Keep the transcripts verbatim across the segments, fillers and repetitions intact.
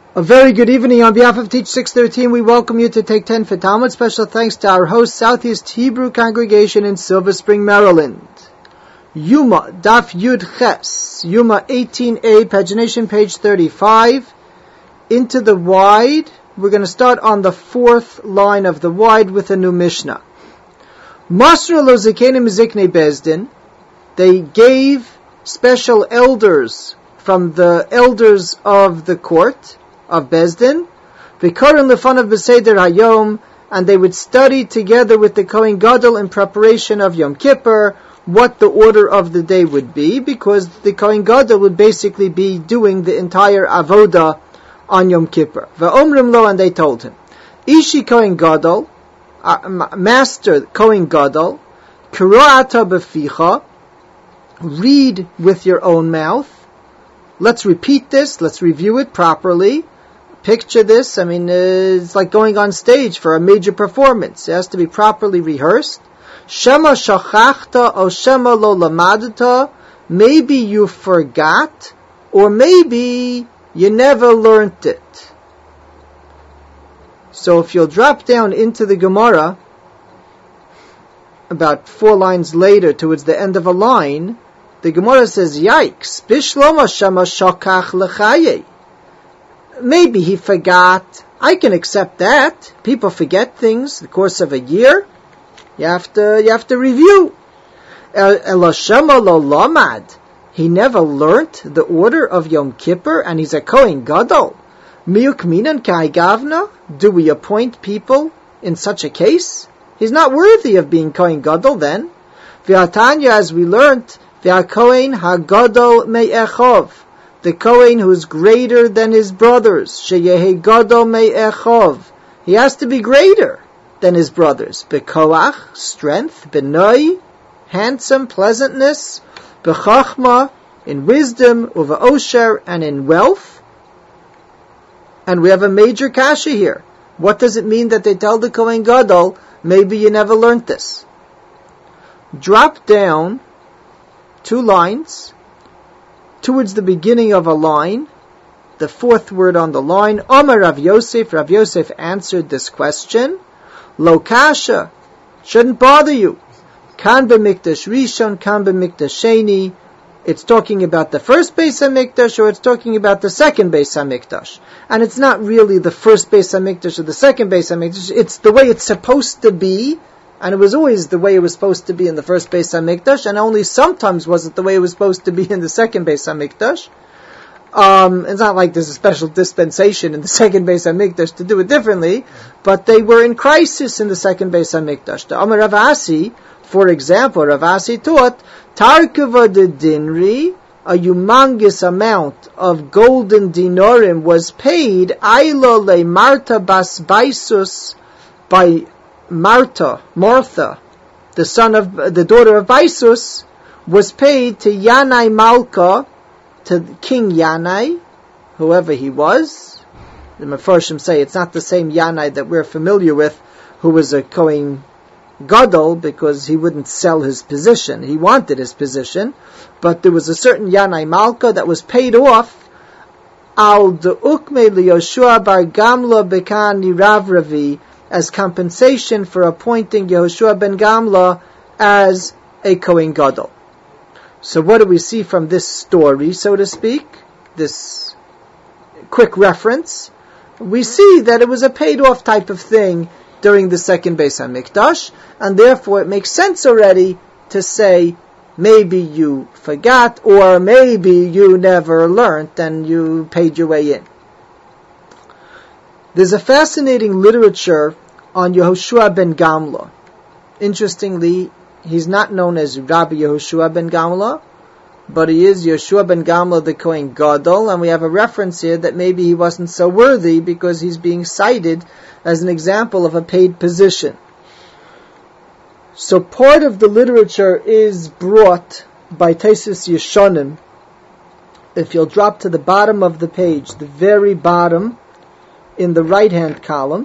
A very good evening. On behalf of Teach six thirteen, we welcome you to Take ten for Talmud. Special thanks to our host, Southeast Hebrew Congregation in Silver Spring, Maryland. Yuma, Daf Yud Ches, Yuma eighteen A, pagination page thirty-five. Into the wide, we're going to start on the fourth line of the wide with a new Mishnah. Masra lo zikenim ziknei bezdin, they gave special elders from the elders of the court, of Bezdin, v'korin lefanav b'seder hayom, and they would study together with the Kohen Gadol in preparation of Yom Kippur what the order of the day would be, because the Kohen Gadol would basically be doing the entire avoda on Yom Kippur. V'omrim lo, and they told him, Ishi Kohen Gadol, uh, Master Kohen Gadol, Kira'ata b'ficha, read with your own mouth. Let's repeat this, let's review it properly. Picture this, I mean, uh, it's like going on stage for a major performance. It has to be properly rehearsed. Shema shachachta o shema lo lamadta, maybe you forgot, or maybe you never learnt it. So if you'll drop down into the Gemara, about four lines later, towards the end of a line, the Gemara says, yikes, bishloma shema shakach lechaye. Maybe he forgot. I can accept that. People forget things in the course of a year. You have to, you have to review. Ela shema lo lamad. He never learnt the order of Yom Kippur, and he's a Kohen Gadol. Miyuk minan kai gavna. Do we appoint people in such a case? He's not worthy of being Kohen Gadol then. V'atanya, as we learnt, v'akohen hagadol me'echov. The Kohen who is greater than his brothers. Sheyehe gadol me'echov. He has to be greater than his brothers. Bekoach, strength. Benoi, handsome, pleasantness. Bechachma, in wisdom. Uve'osher, and in wealth. And we have a major kasha here. What does it mean that they tell the Kohen Gadol, maybe you never learnt this? Drop down two lines towards the beginning of a line, the fourth word on the line. Omer Rav Yosef, Rav Yosef answered this question. Lo kasha, shouldn't bother you. Kan b'mikdash rishon, kan b'mikdash sheni. It's talking about the first Beis HaMikdash, or it's talking about the second Beis HaMikdash. And it's not really the first Beis HaMikdash or the second Beis HaMikdash. It's the way it's supposed to be. And it was always the way it was supposed to be in the first Beis HaMikdash, and only sometimes was it the way it was supposed to be in the second Beis HaMikdash. Um, it's not like there's a special dispensation in the second Beis HaMikdash to do it differently, but they were in crisis in the second Beis HaMikdash. The Amar Rav Asi, for example, Rav Asi taught, Tarkava de Dinri, a humongous amount of golden dinarim was paid, Ailo le Marta bas Baisus, by Martha, Martha, the son of the daughter of Baisus, was paid to Yanai Malka, to King Yanai, whoever he was. The Mefarshim say it's not the same Yanai that we're familiar with, who was a Kohen Gadol, because he wouldn't sell his position. He wanted his position, but there was a certain Yanai Malka that was paid off al de'ukme liYoshua bar Gamla bekan niravravi, as compensation for appointing Yehoshua ben Gamla as a Kohen Gadol. So what do we see from this story, so to speak, this quick reference? We see that it was a paid-off type of thing during the second Beis HaMikdash, and therefore it makes sense already to say, maybe you forgot, or maybe you never learned and you paid your way in. There's a fascinating literature on Yehoshua ben Gamla. Interestingly, he's not known as Rabbi Yehoshua ben Gamla, but he is Yehoshua ben Gamla the Kohen Gadol, and we have a reference here that maybe he wasn't so worthy because he's being cited as an example of a paid position. So part of the literature is brought by Taisus Yeshanim. If you'll drop to the bottom of the page, the very bottom, in the right-hand column,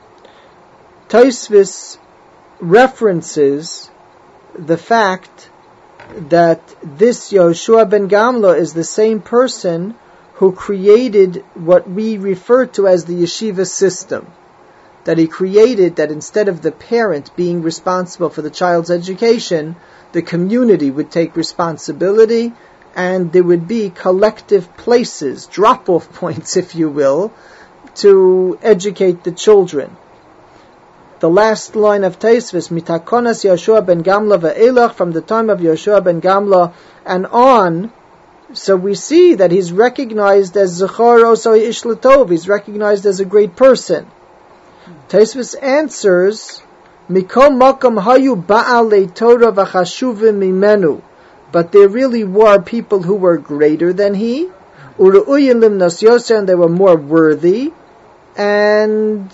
Tosfos references the fact that this Yehoshua ben Gamla is the same person who created what we refer to as the yeshiva system. That he created that instead of the parent being responsible for the child's education, the community would take responsibility, and there would be collective places, drop-off points, if you will, to educate the children. The last line of Taisvis, Mitakonas Yehoshua ben Gamla ve'elach, from the time of Yehoshua ben Gamla and on, so we see that he's recognized as Zechar Osoi Ish Latov, he's recognized as a great person. Taisvis answers, Mikom Makom Hayu Ba'alei Torah v'chashuvim mimenu, but there really were people who were greater than he, Uru'uyin limnas Yosef, and they were more worthy, and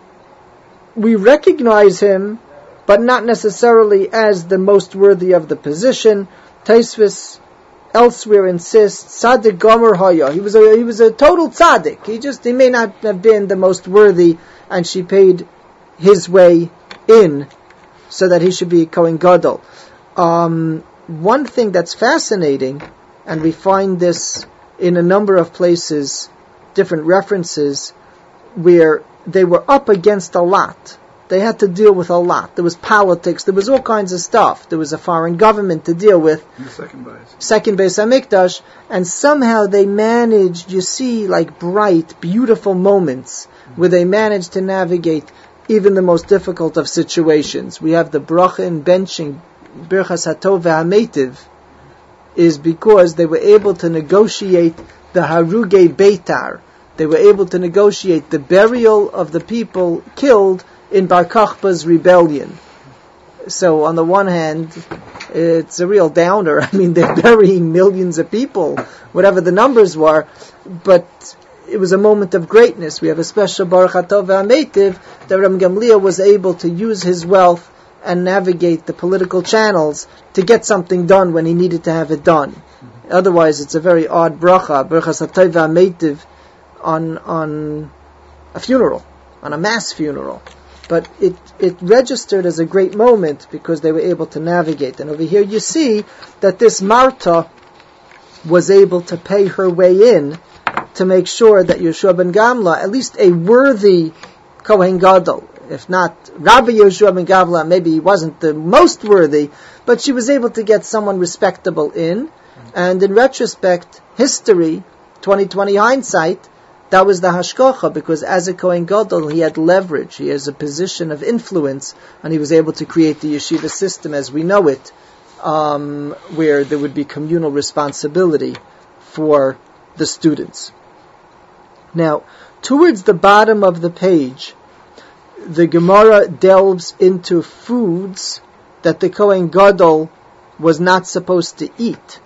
we recognize him, but not necessarily as the most worthy of the position. Taisvis elsewhere insists, Tzaddik Gomer Haya. He was a he was a total tzaddik. He just he may not have been the most worthy, and she paid his way in so that he should be Kohen Gadol. Um, one thing that's fascinating, and we find this in a number of places, different references, where they were up against a lot. They had to deal with a lot. There was politics. There was all kinds of stuff. There was a foreign government to deal with. The second base. Second base HaMikdash. And somehow they managed, you see, like bright, beautiful moments where they managed to navigate even the most difficult of situations. We have the bracha in benching, Birchas Hatov VeHaMeitiv, is because they were able to negotiate the Haruge Beitar. They were able to negotiate the burial of the people killed in Bar Kokhba's rebellion. So on the one hand, it's a real downer. I mean, they're burying millions of people, whatever the numbers were, but it was a moment of greatness. We have a special Baruch Hatov VeHaMeitiv that Ram Gamliel was able to use his wealth and navigate the political channels to get something done when he needed to have it done. Mm-hmm. Otherwise, it's a very odd bracha, Baruch Hatov VeHaMeitiv, on on a funeral, on a mass funeral. But it, it registered as a great moment because they were able to navigate. And over here you see that this Marta was able to pay her way in to make sure that Yehoshua ben Gamla, at least a worthy Kohen Gadol, if not Rabbi Yehoshua ben Gamla, maybe he wasn't the most worthy, but she was able to get someone respectable in. And in retrospect, history, twenty twenty hindsight, that was the hashkocha, because as a Kohen Gadol, he had leverage, he has a position of influence, and he was able to create the yeshiva system as we know it, um, where there would be communal responsibility for the students. Now, towards the bottom of the page, the Gemara delves into foods that the Kohen Gadol was not supposed to eat.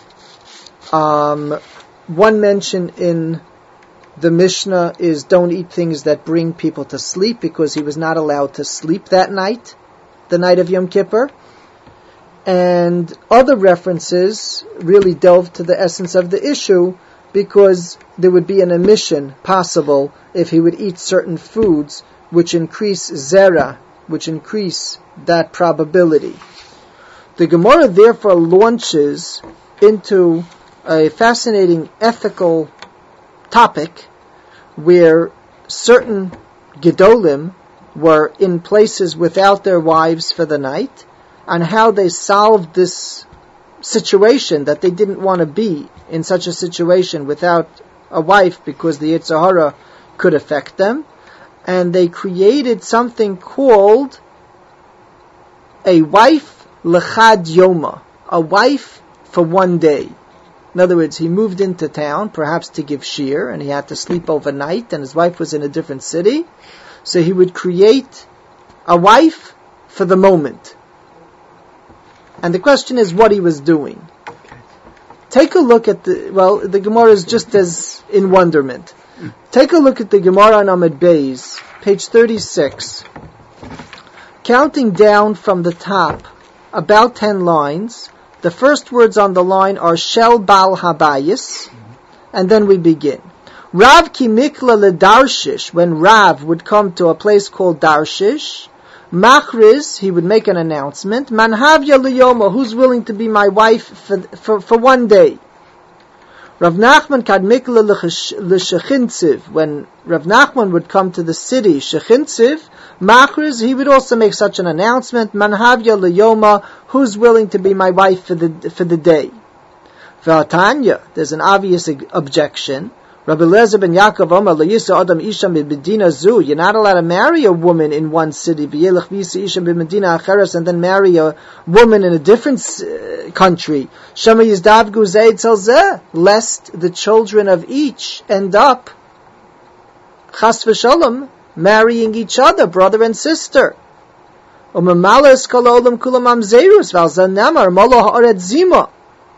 Um, one mention in the Mishnah is don't eat things that bring people to sleep, because he was not allowed to sleep that night, the night of Yom Kippur. And other references really delve to the essence of the issue, because there would be an omission possible if he would eat certain foods which increase zera, which increase that probability. The Gemara therefore launches into a fascinating ethical topic where certain Gedolim were in places without their wives for the night, and how they solved this situation that they didn't want to be in such a situation without a wife because the Yetzer Hara could affect them. And they created something called a wife lechad yoma, a wife for one day. In other words, he moved into town, perhaps to give shir, and he had to sleep overnight, and his wife was in a different city. So he would create a wife for the moment. And the question is what he was doing. Take a look at the, well, the Gemara is just as in wonderment. Take a look at the Gemara on Amud Beis, page thirty-six. Counting down from the top, about ten lines, the first words on the line are Shel Bal Habayis, and then we begin. Rav ki mikla le Darshish, when Rav would come to a place called Darshish, Machriz, he would make an announcement, Manhavya liyoma, who's willing to be my wife for, for, for one day? Rav Nachman kad mikla l'shechintziv. When Rav Nachman would come to the city, Shechintziv, Machriz, he would also make such an announcement, Manhavya l'yoma, who's willing to be my wife for the for the day. V'atanya, there's an obvious objection. Rabbi Eliezer ben Yaakov Omer L'yisa Adam Isha Medina Zu. You're not allowed to marry a woman in one city, V'yelech V'yisa Isha Medina Acheres, and then marry a woman in a different uh, country. Shema Yizdav Guzei Tzalzeh, lest the children of each end up Chas v'Shalom marrying each other, brother and sister. Umemalas Kol Olam Kulam Amzerus V'Alzeh Nemar Molo Haaretz Zima.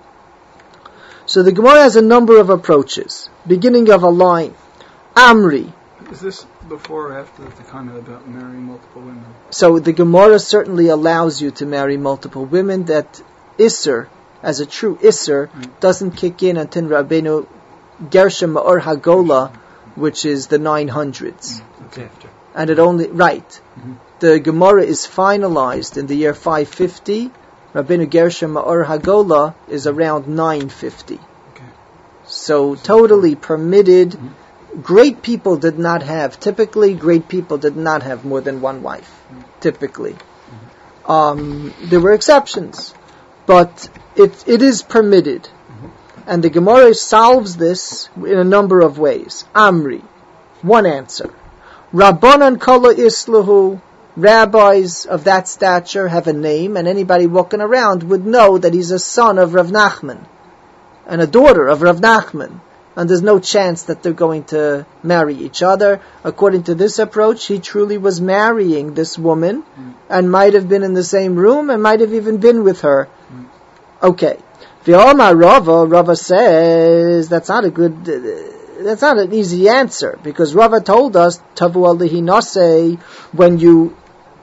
So the Gemara has a number of approaches. Beginning of a line. Amri. Is this before or after the comment about marrying multiple women? So the Gemara certainly allows you to marry multiple women. That Isser, as a true Isser, right, doesn't kick in until Rabbeinu Gershom Ma'or Hagola, which is the nine hundreds. Okay. And it only, right. Mm-hmm. The Gemara is finalized in the year five fifty. Rabbeinu Gershom Ma'or Hagola is around nine fifty. Okay. So totally permitted. Mm-hmm. Great people did not have, typically great people did not have more than one wife. Mm-hmm. Typically. Mm-hmm. Um, there were exceptions. But it it is permitted. Mm-hmm. And the Gemara solves this in a number of ways. Amri. One answer. Rabbanan Kala Islahu. Rabbis of that stature have a name, and anybody walking around would know that he's a son of Rav Nachman and a daughter of Rav Nachman, and there's no chance that they're going to marry each other. According to this approach, he truly was marrying this woman mm. and might have been in the same room and might have even been with her. Mm. Okay. V'omar Rava, Rava says that's not a good... Uh, that's not an easy answer, because Rava told us, Tavu alihi naseh, when you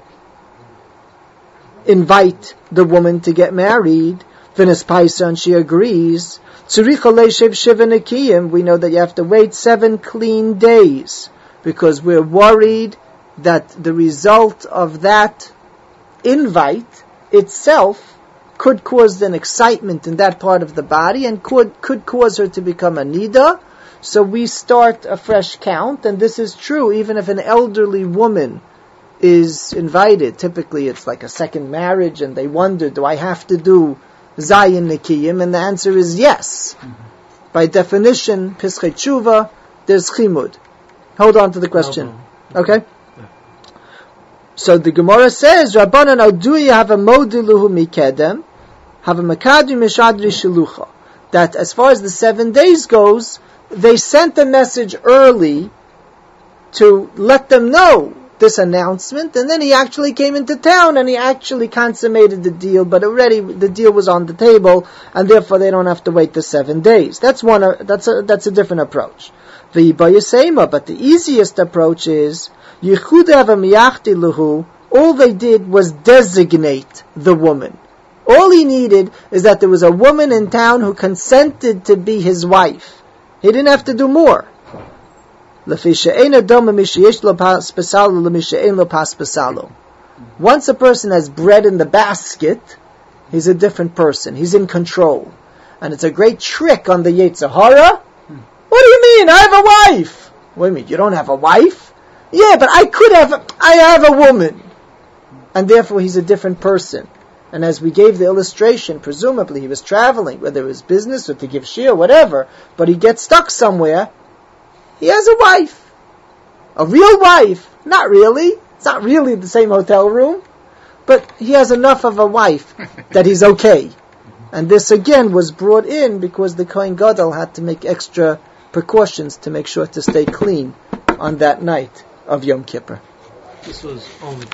invite the woman to get married, Finis Paisa, and she agrees, Tzuricha leishev shiva nekiyim, we know that you have to wait seven clean days, because we're worried that the result of that invite itself could cause an excitement in that part of the body, and could, could cause her to become a nida. So we start a fresh count, and this is true even if an elderly woman is invited. Typically it's like a second marriage, and they wonder, do I have to do Zayin Nikiyim? And the answer is yes. Mm-hmm. By definition, Pischei Tshuva, there's Chimud. Hold on to the question. Okay? Yeah. So the Gemara says, Rabbanan Aduyi have a modiluhu mikedem, have a makadri mishadri shilucha. That as far as the seven days goes, they sent a message early to let them know this announcement, and then he actually came into town and he actually consummated the deal, but already the deal was on the table, and therefore they don't have to wait the seven days. That's one. Uh, that's a that's a different approach. The Bayasema, but the easiest approach is Yichudav Miyachti Luhu. All they did was designate the woman. All he needed is that there was a woman in town who consented to be his wife. He didn't have to do more. Once a person has bread in the basket, he's a different person. He's in control. And it's a great trick on the Yetzer Hara. What do you mean? I have a wife. Wait a minute, you don't have a wife? Yeah, but I could have, a, I have a woman. And therefore he's a different person. And as we gave the illustration, presumably he was traveling, whether it was business or to give shir, whatever, but he gets stuck somewhere, he has a wife. A real wife. Not really. It's not really the same hotel room. But he has enough of a wife that he's okay. And this again was brought in because the Kohen Gadol had to make extra precautions to make sure to stay clean on that night of Yom Kippur. This was only